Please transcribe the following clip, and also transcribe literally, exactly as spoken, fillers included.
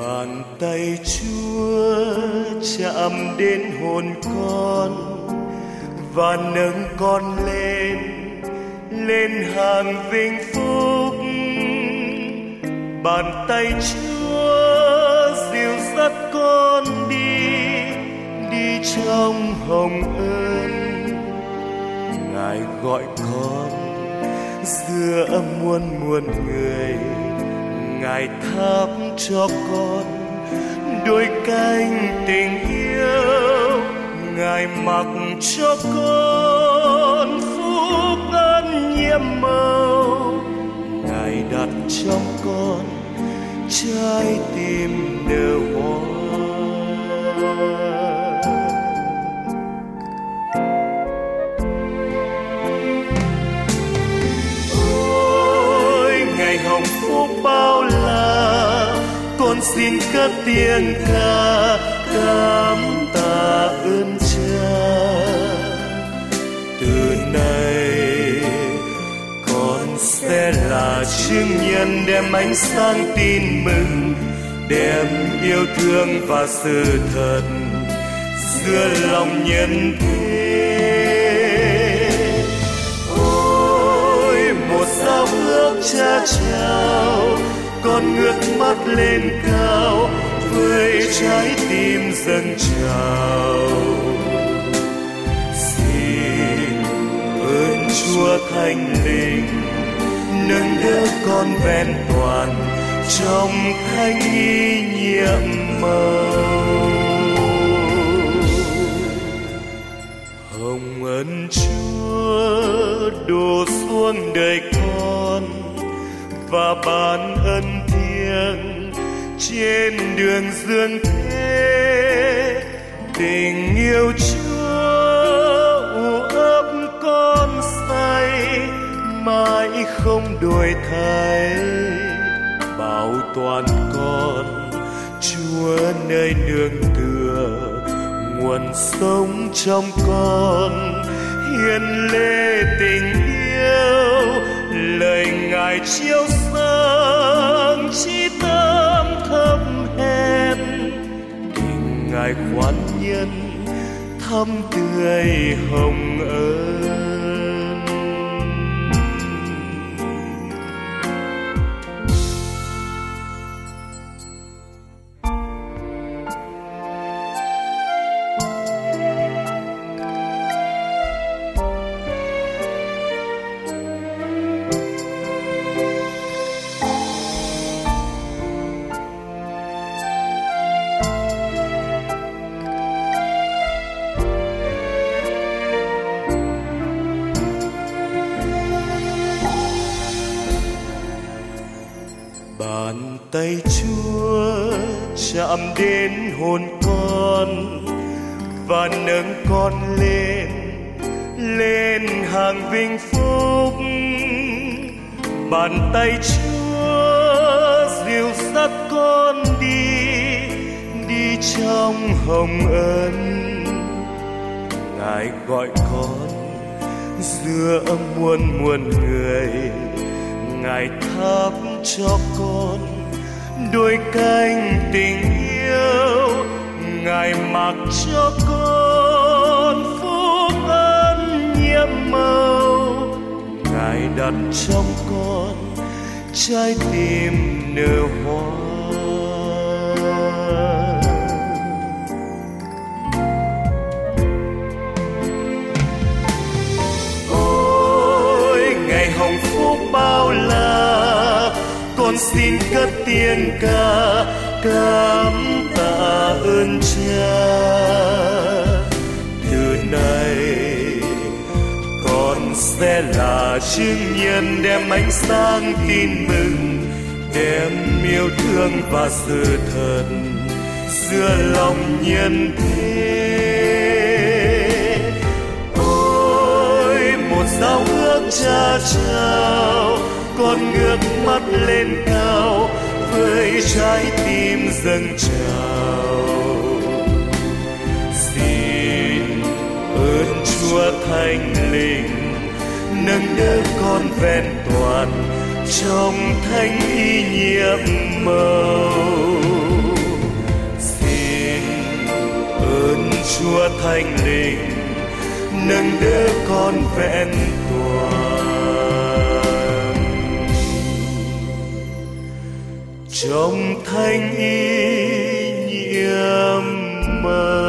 Bàn tay Chúa chạm đến hồn con và nâng con lên, lên hàng vinh phúc. Bàn tay Chúa dìu dắt con đi, đi trong hồng ân. Ngài gọi con giữa muôn muôn người, Ngài thắp cho con đôi cánh tình yêu. Ngài mặc cho con phúc ân nhiệm màu. Ngài đặt trong con trái tim nở hoa. Ôi ngày hồng phúc bao la, con xin cất tiếng ca cảm tạ ơn Cha. Từ nay con sẽ là chứng nhân đem ánh sáng tin mừng, đem yêu thương và sự thật giữa lòng nhân thế. Ôi một giao ước Cha trao, con ngước mắt lên cao với trái tim dâng trào. Xin ơn Chúa Thánh Linh nâng đỡ con vẹn toàn trong thánh ý nhiệm màu. Hồng ân Chúa đổ xuống đời con và ban ân thiêng trên đường dương thế. Tình yêu Chúa u ấp con say, mãi không đổi thay. Bảo toàn con Chúa nơi nương tựa, nguồn sống trong con hiền lệ tình yêu. Lời Ngài chiếu sáng chi tâm thâm hèn, tình Ngài khoan nhân thắm tươi hồng ân. Bàn tay Chúa chạm đến hồn con và nâng con lên, lên hàng vinh phúc. Bàn tay Chúa dìu dắt con đi, đi trong hồng ân. Ngài gọi con giữa muôn muôn người, Ngài thắp cho con đôi cánh tình yêu. Ngài mặc cho con phúc ân nhiệm màu. Ngài đặt trong con trái tim nở hoa. Ôi ngày hồng phúc bao la, con xin cất tiếng ca cảm tạ ơn Cha. Từ nay con sẽ là chứng nhân đem ánh sáng tin mừng, đem yêu thương và sự thật giữa lòng nhân thế. Ôi một giao ước Cha trao, con ngước mắt lên cao với trái tim dâng trào. Xin ơn Chúa Thánh Linh nâng đỡ con vẹn toàn trong thánh ý nhiệm màu. Chúa Thánh Linh nâng đỡ con vẹn toàn. Trong thánh ý nhiệm màu